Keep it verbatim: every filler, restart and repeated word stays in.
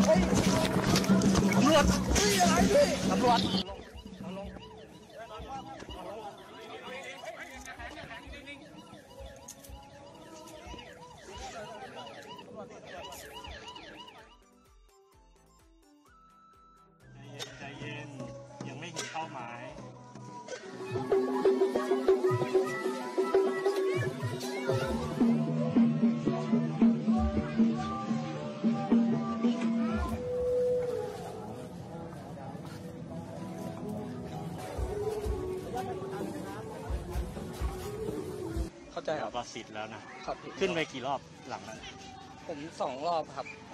ตำรวจนี่อะไรพี่ตำรวจใจเย็นยังไม่เห็นเป้าหมายเข้าใจครับเราก็สิทธิ์แล้วนะครับพี่ขึ้นไปกี่รอบหลังนั้นผมสองรอบครับ